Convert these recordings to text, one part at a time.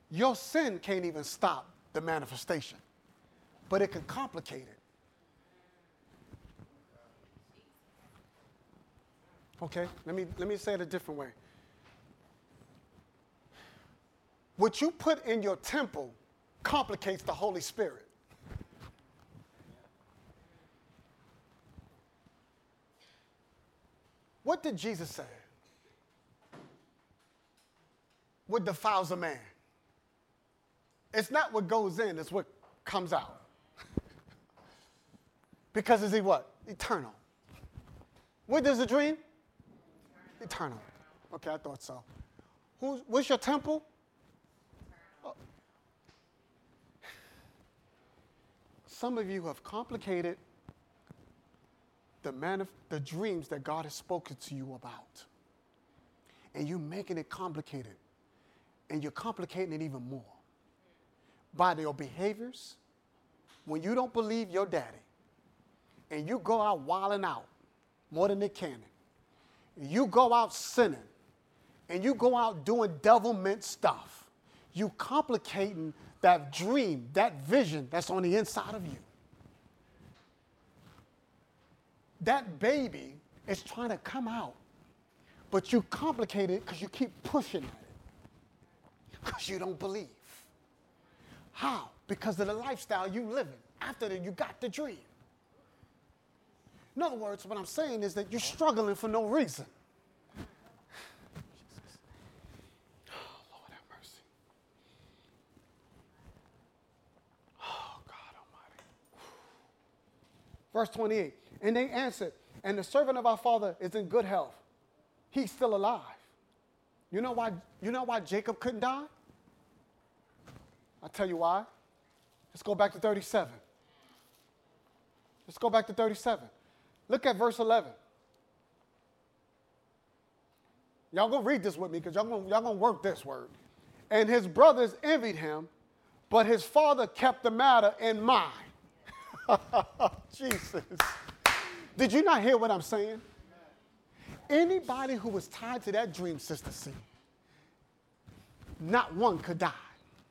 Your sin can't even stop the manifestation, but it can complicate it. Okay, let me say it a different way. What you put in your temple complicates the Holy Spirit. What did Jesus say? What defiles a man? It's not what goes in, it's what comes out. Because is he what? Eternal. What does a dream? Eternal. Okay, I thought so. What's your temple? Oh. Some of you have complicated the dreams that God has spoken to you about. And you're making it complicated. And you're complicating it even more. By your behaviors, when you don't believe your daddy, and you go out wilding out more than Nick Cannon, you go out sinning, and you go out doing devil-meant stuff, you complicating that dream, that vision that's on the inside of you. That baby is trying to come out, but you complicate it because you keep pushing at it, because you don't believe. How? Because of the lifestyle you living after that you got the dream. In other words, what I'm saying is that you're struggling for no reason. Jesus. Oh, Lord have mercy. Oh, God Almighty. Verse 28. And they answered, and the servant of our father is in good health. He's still alive. You know why Jacob couldn't die? I'll tell you why. Let's go back to 37. Let's go back to 37. Look at verse 11. Y'all gonna read this with me because y'all gonna work this word. And his brothers envied him, but his father kept the matter in mind. Jesus. Did you not hear what I'm saying? Anybody who was tied to that dream, Sister C, not one could die.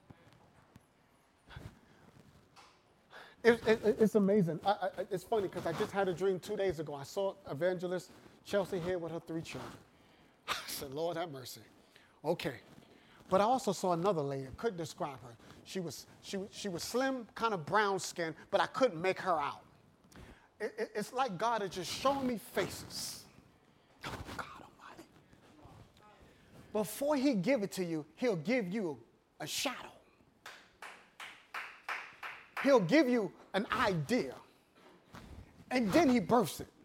It's amazing. It's funny because I just had a dream 2 days ago. I saw Evangelist Chelsea here with her 3 children. I said, Lord have mercy. Okay. But I also saw another lady. I couldn't describe her. She was slim, kind of brown skin, but I couldn't make her out. It's like God is just showing me faces. Oh, God Almighty. Before he give it to you, he'll give you a shadow. He'll give you an idea. And then he births it.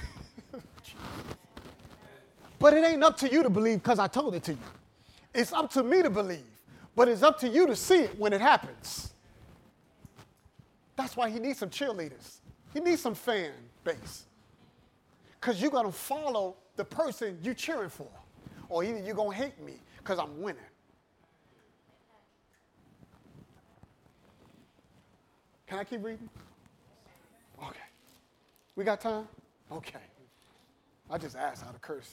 But it ain't up to you to believe because I told it to you. It's up to me to believe. But it's up to you to see it when it happens. That's why he needs some cheerleaders. He needs some fan base. Because you're going to follow the person you're cheering for. Or either you're going to hate me because I'm winning. Can I keep reading? Okay. We got time? Okay. I just asked out of courtesy.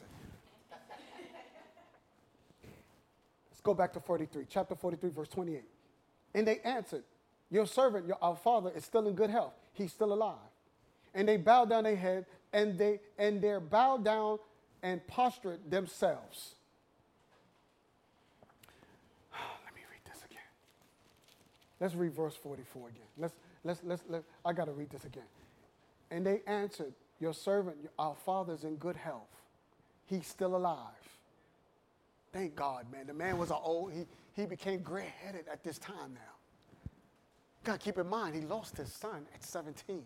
Let's go back to 43, chapter 43, verse 28. And they answered, your servant, our father, is still in good health. He's still alive. And they bowed down their head, and they bowed down and postured themselves. Let me read this again. Let's read verse 44 again. I got to read this again. And they answered, your servant, our father's in good health. He's still alive. Thank God, man. The man was he became gray-headed at this time now. Got to keep in mind, he lost his son at 17.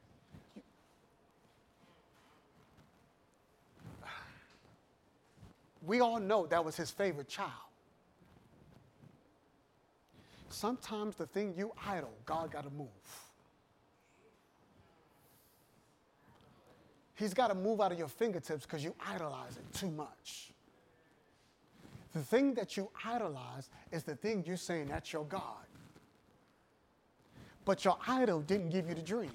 We all know that was his favorite child. Sometimes the thing you idle, God got to move. He's got to move out of your fingertips because you idolize it too much. The thing that you idolize is the thing you're saying that's your God. But your idol didn't give you the dream.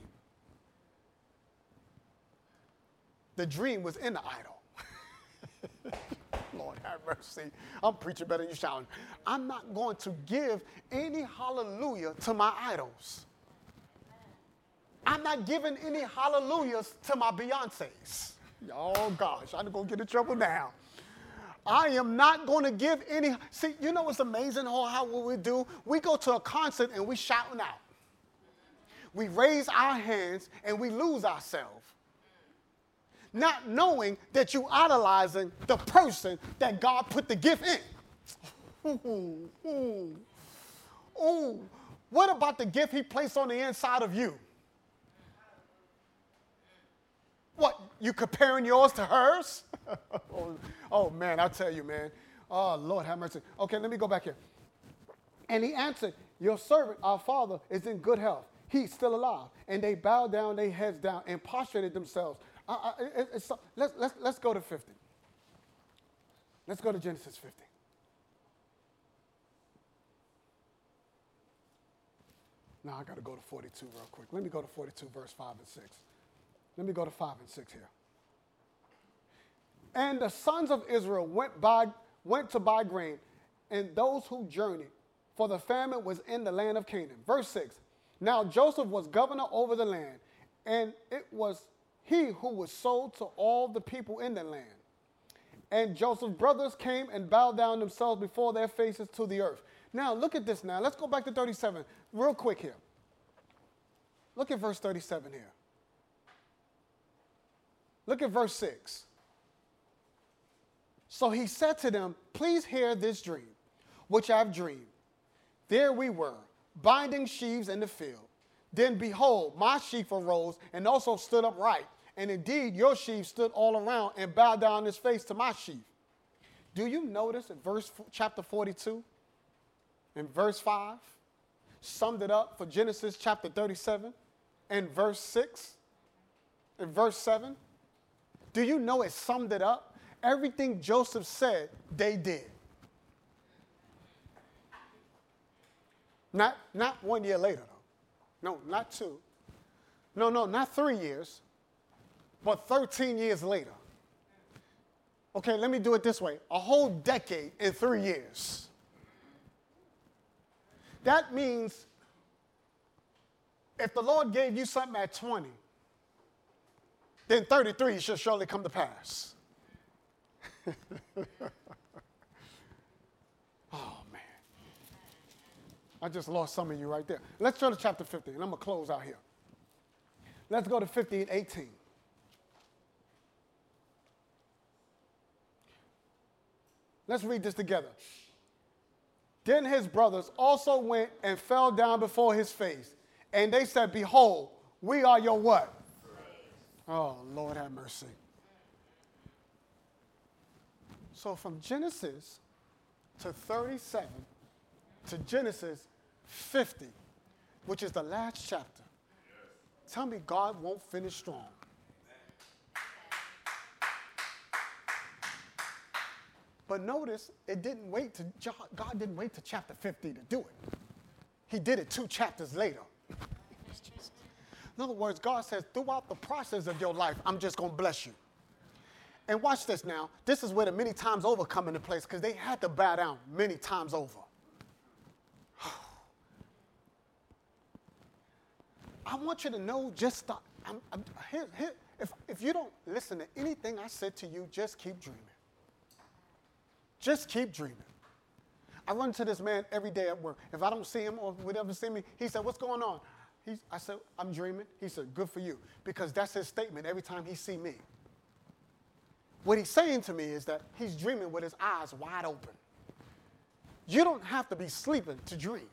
The dream was in the idol. Lord have mercy. I'm preaching better than you shouting. I'm not going to give any hallelujah to my idols. I'm not giving any hallelujahs to my Beyoncés. Oh, gosh, I'm going to get in trouble now. I am not going to give any. See, you know what's amazing how what we do? We go to a concert and we shouting out. We raise our hands and we lose ourselves. Not knowing that you idolizing the person that God put the gift in. Ooh. What about the gift he placed on the inside of you? What, you comparing yours to hers? Oh, man, I tell you, man. Oh, Lord, have mercy. Okay, let me go back here. And he answered, your servant, our father, is in good health. He's still alive. And they bowed down their heads down and prostrated themselves. Let's go to 50. Let's go to Genesis 50. Now I got to go to 42 real quick. Let me go to 42, verse 5 and 6. Let me go to 5 and 6 here. And the sons of Israel went to buy grain, and those who journeyed, for the famine was in the land of Canaan. Verse 6. Now Joseph was governor over the land, and it was he who was sold to all the people in the land. And Joseph's brothers came and bowed down themselves before their faces to the earth. Now, look at this now. Let's go back to 37 real quick here. Look at verse 37 here. Look at verse 6. So he said to them, please hear this dream, which I've dreamed. There we were, binding sheaves in the field. Then behold, my sheaf arose and also stood upright. And indeed, your sheaf stood all around and bowed down his face to my sheaf. Do you notice in chapter 42 and verse 5 summed it up for Genesis chapter 37 and verse 6 and verse 7? Do you know it summed it up? Everything Joseph said, they did. Not 1 year later, though. No, not 2. No, not 3 years, but 13 years later. Okay, let me do it this way. A whole decade in 3 years. That means if the Lord gave you something at 20, then 33 should surely come to pass. Oh, man. I just lost some of you right there. Let's turn to chapter 50, and I'm going to close out here. Let's go to 50 and 18. Let's read this together. Then his brothers also went and fell down before his face. And they said, behold, we are your what? Oh, Lord have mercy. So from Genesis to 37 to Genesis 50, which is the last chapter, tell me God won't finish strong. But notice, God didn't wait to chapter 50 to do it. He did it 2 chapters later. In other words, God says, throughout the process of your life, I'm just going to bless you. And watch this now. This is where the many times over come into place, because they had to bow down many times over. I want you to know, if you don't listen to anything I said to you, just keep dreaming. Just keep dreaming. I run into this man every day at work. If I don't see him or would ever see me, he said, what's going on? I said, I'm dreaming. He said, good for you. Because that's his statement every time he see me. What he's saying to me is that he's dreaming with his eyes wide open. You don't have to be sleeping to dream.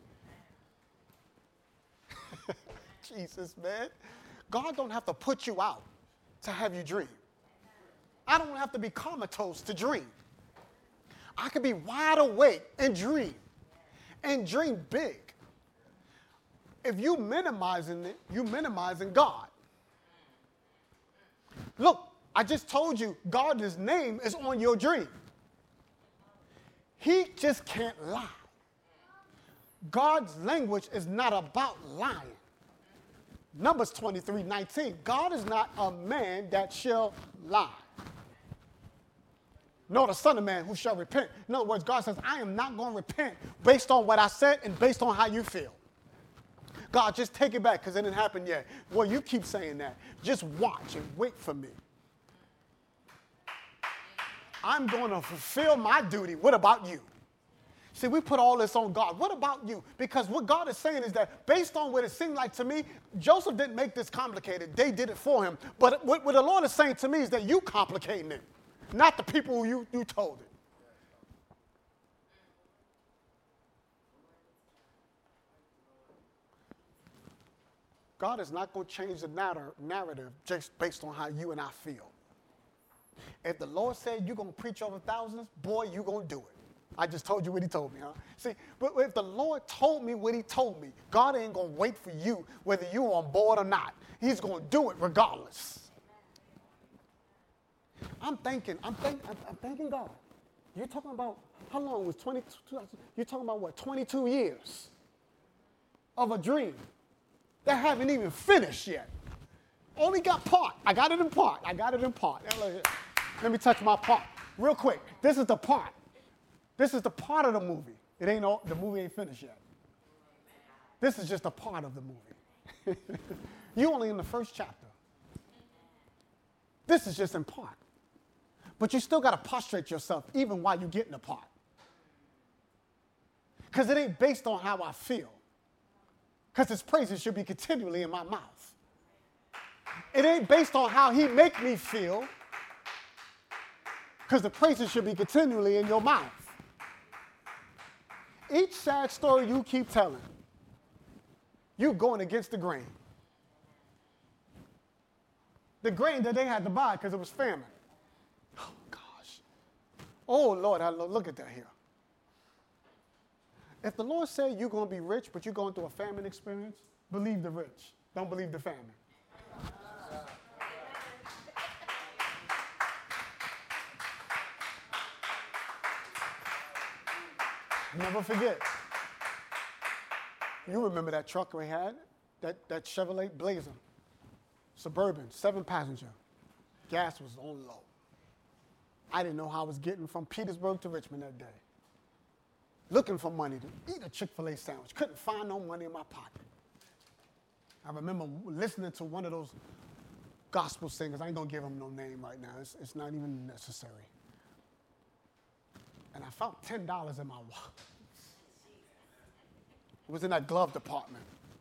Jesus, man. God don't have to put you out to have you dream. I don't have to be comatose to dream. I can be wide awake and dream big. If you minimizing it, you minimizing God. Look, I just told you God's name is on your dream. He just can't lie. God's language is not about lying. Numbers 23:19. God is not a man that shall lie. nor the Son of Man who shall repent. In other words, God says, I am not going to repent based on what I said and based on how you feel. God, just take it back because it didn't happen yet. Well, you keep saying that. Just watch and wait for me. I'm going to fulfill my duty. What about you? See, we put all this on God. What about you? Because what God is saying is that based on what it seemed like to me, Joseph didn't make this complicated. They did it for him. But what the Lord is saying to me is that you complicating it, not the people who you told it. God is not going to change the narrative just based on how you and I feel. If the Lord said you're going to preach over thousands, boy, you're going to do it. I just told you what he told me, huh? See, but if the Lord told me what he told me, God ain't going to wait for you whether you're on board or not. He's going to do it regardless. I'm thanking God. You're talking about, how long was 22? You're talking about what, 22 years of a dream that haven't even finished yet. Only got part. I got it in part. Let me touch my part real quick. This is the part. This is the part of the movie. The movie ain't finished yet. This is just a part of the movie. You only in the first chapter. This is just in part. But you still got to prostrate yourself even while you're getting the part. Because it ain't based on how I feel. Because his praises should be continually in my mouth. It ain't based on how he make me feel. Because the praises should be continually in your mouth. Each sad story you keep telling, you're going against the grain. The grain that they had to buy because it was famine. Oh, gosh. Oh, Lord, look at that here. If the Lord said you're going to be rich, but you're going through a famine experience, believe the rich. Don't believe the famine. Never forget. You remember that truck we had? That Chevrolet Blazer. Suburban, 7-passenger. Gas was on low. I didn't know how I was getting from Petersburg to Richmond that day. Looking for money to eat a Chick-fil-A sandwich. Couldn't find no money in my pocket. I remember listening to one of those gospel singers. I ain't going to give him no name right now. It's not even necessary. And I found $10 in my wallet. It was in that glove department.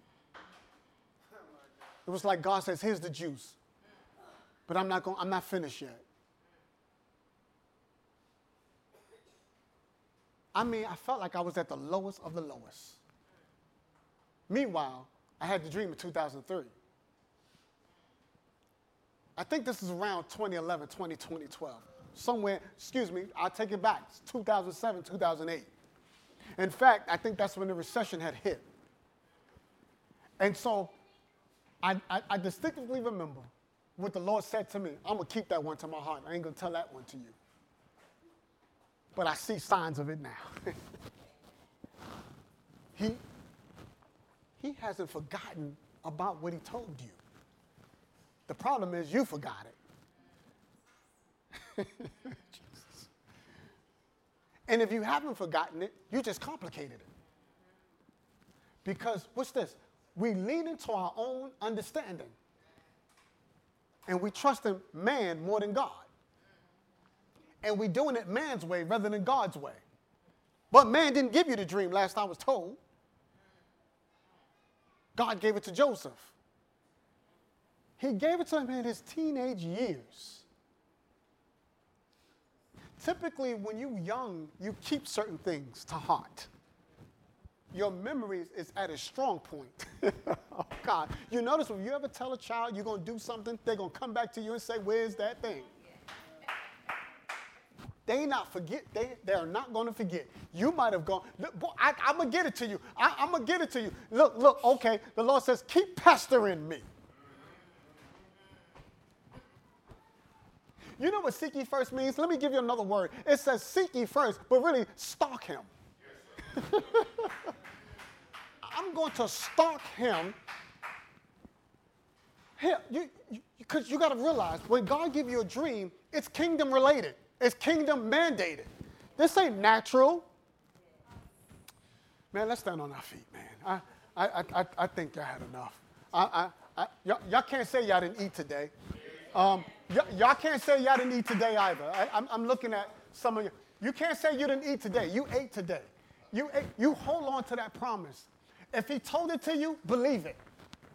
It was like God says, here's the juice. But I'm not finished yet. I mean, I felt like I was at the lowest of the lowest. Meanwhile, I had the dream in 2003. I think this is around 2011, 2012. Somewhere, I'll take it back. It's 2007, 2008. In fact, I think that's when the recession had hit. And so I distinctly remember what the Lord said to me. I'm going to keep that one to my heart. I ain't going to tell that one to you. But I see signs of it now. He hasn't forgotten about what he told you. The problem is you forgot it. Jesus. And if you haven't forgotten it, you just complicated it. Because, what's this? We lean into our own understanding. And we trust in man more than God. And we're doing it man's way rather than God's way. But man didn't give you the dream, last I was told. God gave it to Joseph. He gave it to him in his teenage years. Typically, when you're young, you keep certain things to heart. Your memory is at a strong point. Oh, God. You notice when you ever tell a child you're going to do something, they're going to come back to you and say, where's that thing? They are not going to forget. You might have gone, look, boy, I'm going to get it to you. I'm going to get it to you. Look, okay. The Lord says, keep pestering me. You know what seek ye first means? Let me give you another word. It says seek ye first, but really stalk him. I'm going to stalk him. Because you got to realize, when God gives you a dream, it's kingdom related. It's kingdom mandated. This ain't natural. Man, let's stand on our feet, man. I think y'all had enough. Y'all can't say y'all didn't eat today. Y'all can't say y'all didn't eat today either. I'm looking at some of you. You can't say you didn't eat today. You ate today. You ate. You hold on to that promise. If he told it to you, believe it.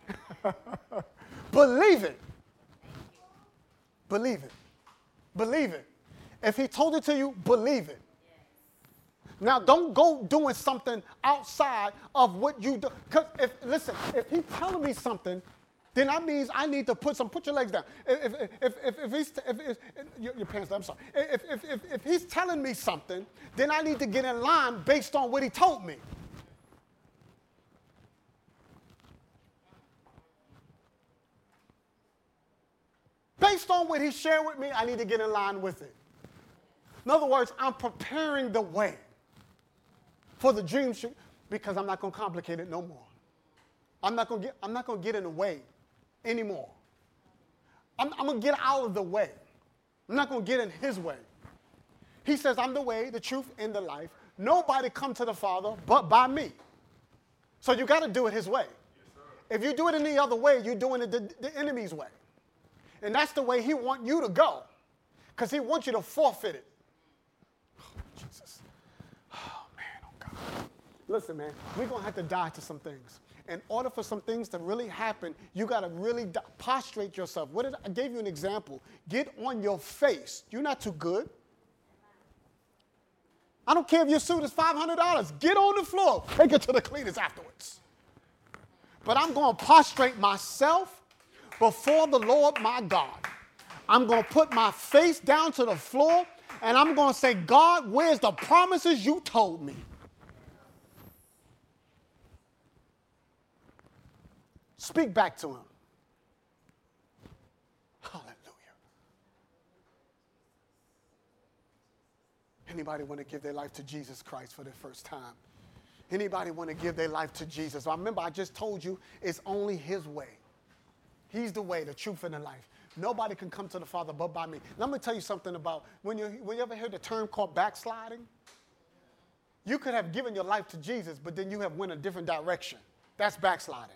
Believe it. Believe it. Believe it. If he told it to you, believe it. Now, don't go doing something outside of what you do. Because if he's telling me something, then that means I need to put your legs down. Your pants down, I'm sorry. If he's telling me something, then I need to get in line based on what he told me. Based on what he shared with me, I need to get in line with it. In other words, I'm preparing the way for the dream shoot because I'm not going to complicate it no more. I'm not going to get in the way anymore. I'm going to get out of the way. I'm not going to get in his way. He says, I'm the way, the truth, and the life. Nobody come to the Father but by me. So you got to do it his way. Yes, if you do it any other way, you're doing it the enemy's way. And that's the way he wants you to go because he wants you to forfeit it. Oh, Jesus. Oh, man. Oh, God. Listen, man, we're going to have to die to some things. In order for some things to really happen, you got to really prostrate yourself. I gave you an example. Get on your face. You're not too good. I don't care if your suit is $500. Get on the floor. Take it to the cleaners afterwards. But I'm going to prostrate myself before the Lord my God. I'm going to put my face down to the floor, and I'm going to say, God, where's the promises you told me? Speak back to him. Hallelujah. Anybody want to give their life to Jesus Christ for the first time? Anybody want to give their life to Jesus? Remember, I just told you it's only his way. He's the way, the truth, and the life. Nobody can come to the Father but by me. Let me tell you something about when you ever heard the term called backsliding? You could have given your life to Jesus, but then you have went a different direction. That's backsliding.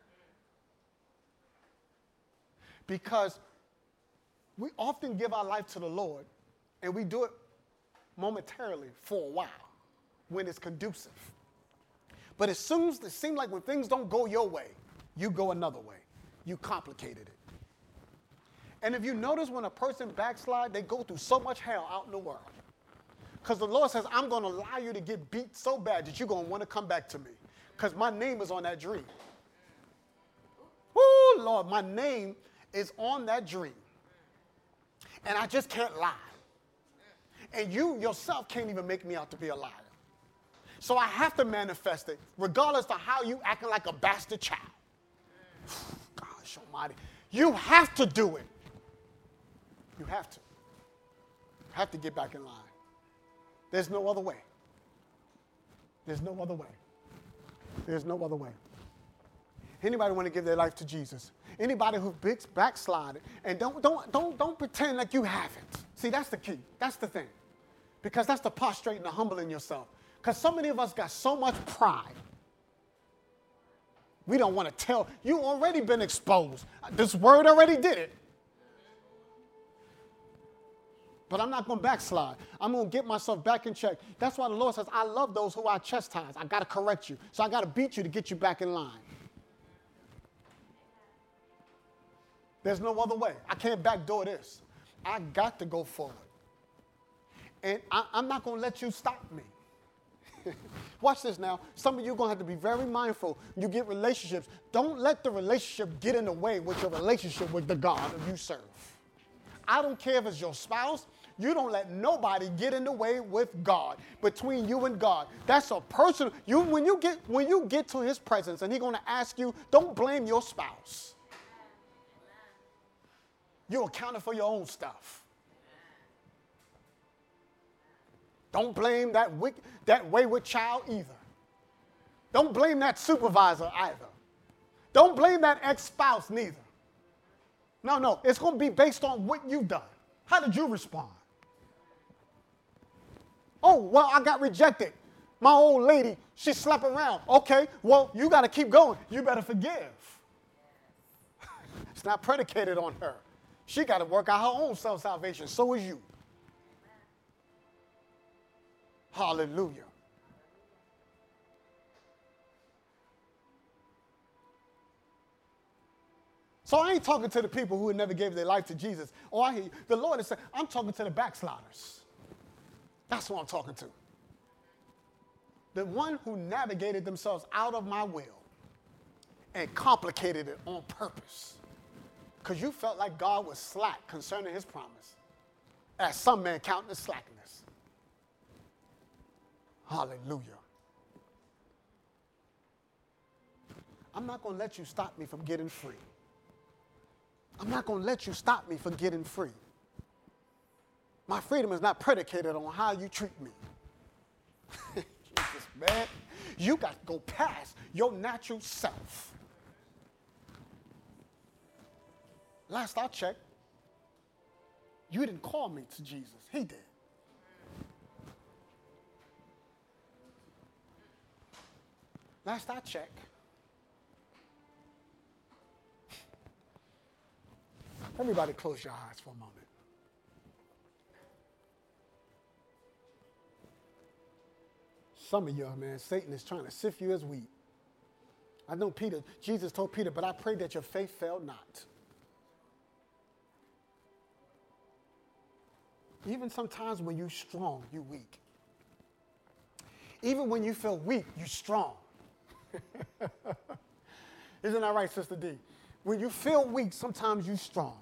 Because we often give our life to the Lord, and we do it momentarily for a while when it's conducive. But as soon as it seems like when things don't go your way, you go another way. You complicated it. And if you notice when a person backslide, they go through so much hell out in the world. Because the Lord says, I'm going to allow you to get beat so bad that you're going to want to come back to me. Because my name is on that dream. Woo, Lord, my name is on that dream. And I just can't lie. And you yourself can't even make me out to be a liar. So I have to manifest it, regardless of how you acting like a bastard child. Gosh almighty. You have to do it. You have to. You have to get back in line. There's no other way. There's no other way. There's no other way. Anybody want to give their life to Jesus? Anybody who's backslided, and don't pretend like you haven't. See, that's the key. That's the thing. Because that's the prostrating, the humbling yourself. Because so many of us got so much pride. We don't want to tell. You already been exposed. This word already did it. But I'm not going to backslide. I'm going to get myself back in check. That's why the Lord says, I love those who I chastise. I got to correct you. So I got to beat you to get you back in line. There's no other way. I can't backdoor this. I got to go forward. And I'm not going to let you stop me. Watch this now. Some of you are going to have to be very mindful. You get relationships. Don't let the relationship get in the way with your relationship with the God that you serve. I don't care if it's your spouse. You don't let nobody get in the way with God, between you and God. That's a personal. When you get to his presence and he's going to ask you, don't blame your spouse. You're accounting for your own stuff. Don't blame that wayward child either. Don't blame that supervisor either. Don't blame that ex-spouse neither. No, it's going to be based on what you've done. How did you respond? Oh, well, I got rejected. My old lady, she slept around. Okay, well, you got to keep going. You better forgive. It's not predicated on her. She got to work out her own self-salvation. So is you. Hallelujah. So I ain't talking to the people who never gave their life to Jesus. Oh, I hear you. The Lord is saying, I'm talking to the backsliders. That's what I'm talking to. The one who navigated themselves out of my will and complicated it on purpose. Because you felt like God was slack concerning his promise, as some men count as slackness. Hallelujah. I'm not going to let you stop me from getting free. I'm not going to let you stop me from getting free. My freedom is not predicated on how you treat me. Jesus, man. You got to go past your natural self. Last I checked, you didn't call me to Jesus. He did. Last I checked, everybody close your eyes for a moment. Some of y'all, man, Satan is trying to sift you as wheat. I know Jesus told Peter, but I pray that your faith fail not. Even sometimes when you're strong, you're weak. Even when you feel weak, you're strong. Isn't that right, Sister D? When you feel weak, sometimes you're strong.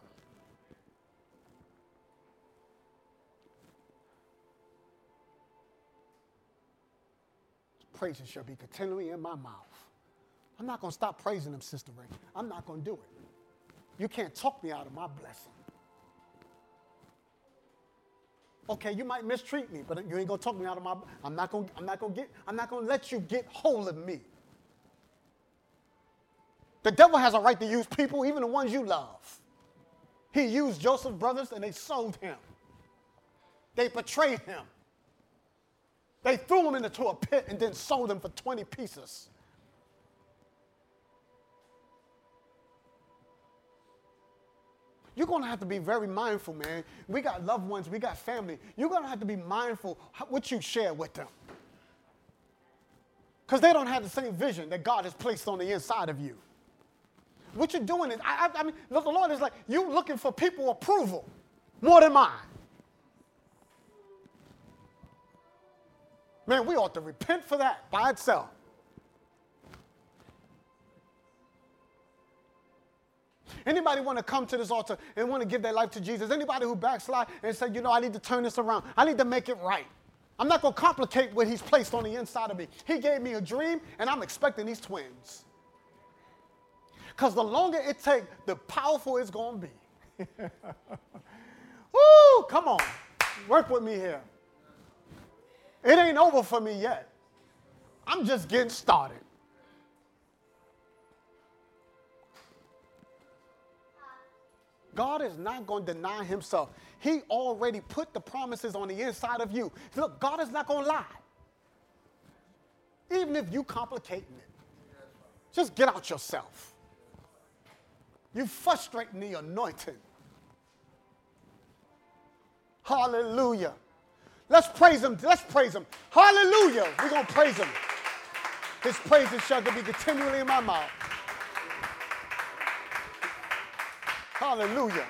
Praises shall be continually in my mouth. I'm not going to stop praising him, Sister Ray. I'm not going to do it. You can't talk me out of my blessing. Okay, you might mistreat me, but you ain't going to talk me out of my. I'm not going to let you get hold of me. The devil has a right to use people, even the ones you love. He used Joseph's brothers and they sold him. They betrayed him. They threw him into a pit and then sold him for 20 pieces. You're going to have to be very mindful, man. We got loved ones. We got family. You're going to have to be mindful what you share with them. Because they don't have the same vision that God has placed on the inside of you. What you're doing is, I mean, the Lord is like, you looking for people approval more than mine. Man, we ought to repent for that by itself. Anybody want to come to this altar and want to give their life to Jesus? Anybody who backslide and say, you know, I need to turn this around. I need to make it right. I'm not going to complicate what he's placed on the inside of me. He gave me a dream, and I'm expecting these twins. Because the longer it takes, the powerful it's going to be. Woo, come on. Work with me here. It ain't over for me yet. I'm just getting started. God is not going to deny himself. He already put the promises on the inside of you. Look, God is not going to lie. Even if you complicating it. Just get out yourself. You frustrating the anointing. Hallelujah. Let's praise him. Let's praise him. Hallelujah. We're going to praise him. His praises shall be continually in my mouth. Hallelujah.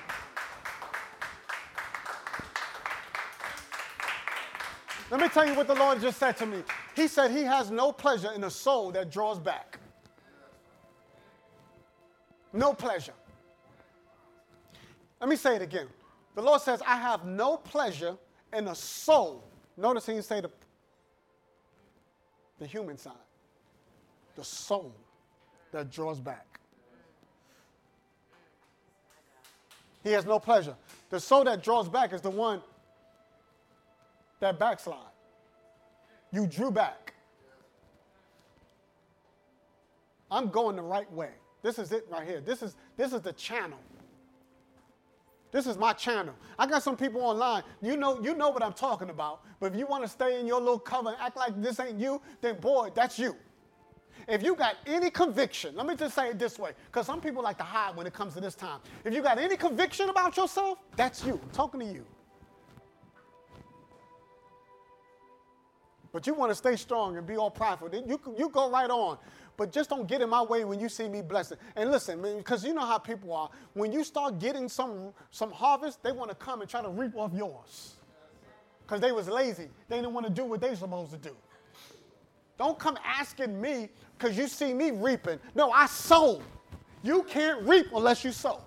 Let me tell you what the Lord just said to me. He said he has no pleasure in a soul that draws back. No pleasure. Let me say it again. The Lord says, I have no pleasure in a soul. Notice he didn't say the human side. The soul that draws back. He has no pleasure. The soul that draws back is the one that backslide. You drew back. I'm going the right way. This is it right here. This is the channel. This is my channel. I got some people online. You know what I'm talking about. But if you want to stay in your little cover and act like this ain't you, then boy, that's you. If you got any conviction, let me just say it this way, because some people like to hide when it comes to this time. If you got any conviction about yourself, that's you. I'm talking to you. But you want to stay strong and be all prideful. You go right on. But just don't get in my way when you see me blessing. And listen, because you know how people are. When you start getting some harvest, they want to come and try to reap off yours. Because they was lazy. They didn't want to do what they were supposed to do. Don't come asking me because you see me reaping. No, I sow. You can't reap unless you sow.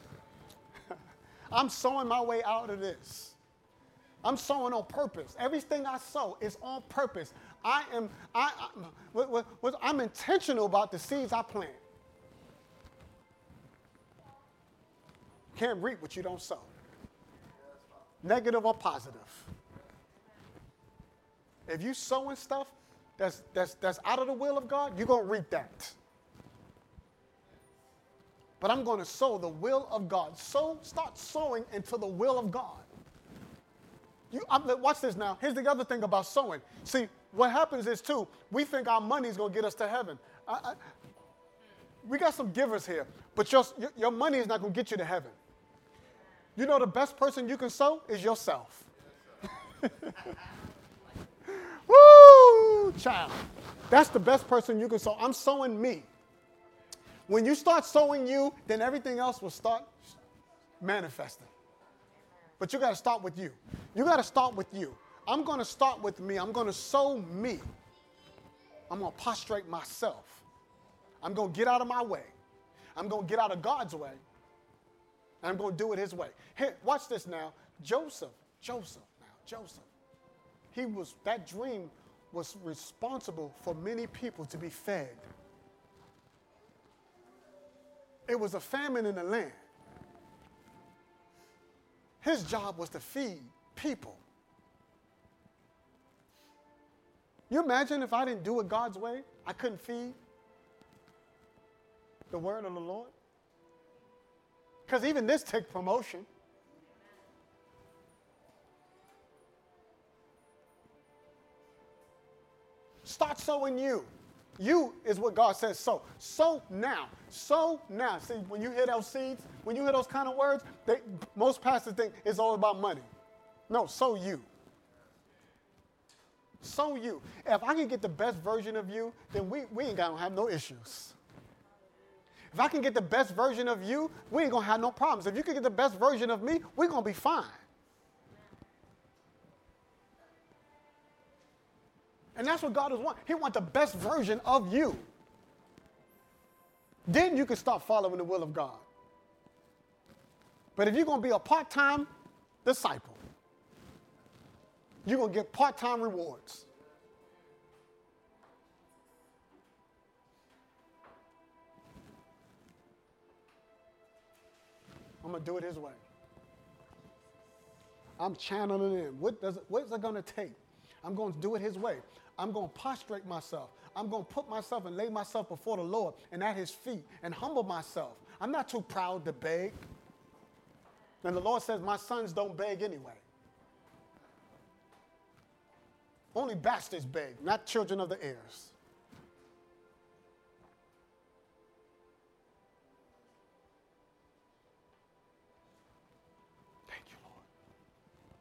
I'm sowing my way out of this. I'm sowing on purpose. Everything I sow is on purpose. I'm intentional about the seeds I plant. Can't reap what you don't sow. Negative or positive. If you sowing stuff that's out of the will of God, you're going to reap that. But I'm going to sow the will of God. Start sowing into the will of God. Watch this now. Here's the other thing about sowing. See, what happens is, too, we think our money is going to get us to heaven. We got some givers here, but your money is not going to get you to heaven. You know the best person you can sow is yourself. Woo, child. That's the best person you can sow. I'm sowing me. When you start sowing you, then everything else will start manifesting. But you got to start with you. You got to start with you. I'm going to start with me. I'm going to sow me. I'm going to prostrate myself. I'm going to get out of my way. I'm going to get out of God's way. And I'm going to do it his way. Here, watch this now. Joseph. That dream was responsible for many people to be fed. It was a famine in the land. His job was to feed people. You imagine if I didn't do it God's way, I couldn't feed the word of the Lord? Because even this takes promotion. Start sowing you. You is what God says sow. Sow now. Sow now. See, when you hear those seeds, when you hear those kind of words, most pastors think it's all about money. No, sow you. Sow you. If I can get the best version of you, then we ain't going to have no issues. If I can get the best version of you, we ain't going to have no problems. If you can get the best version of me, we're going to be fine. And that's what God wants. He wants the best version of you. Then you can start following the will of God. But if you're going to be a part-time disciple, you're going to get part-time rewards. I'm going to do it his way. I'm channeling in. What is it going to take? I'm going to do it his way. I'm going to prostrate myself. I'm going to put myself and lay myself before the Lord and at his feet and humble myself. I'm not too proud to beg. And the Lord says my sons don't beg anyway. Only bastards beg, not children of the heirs.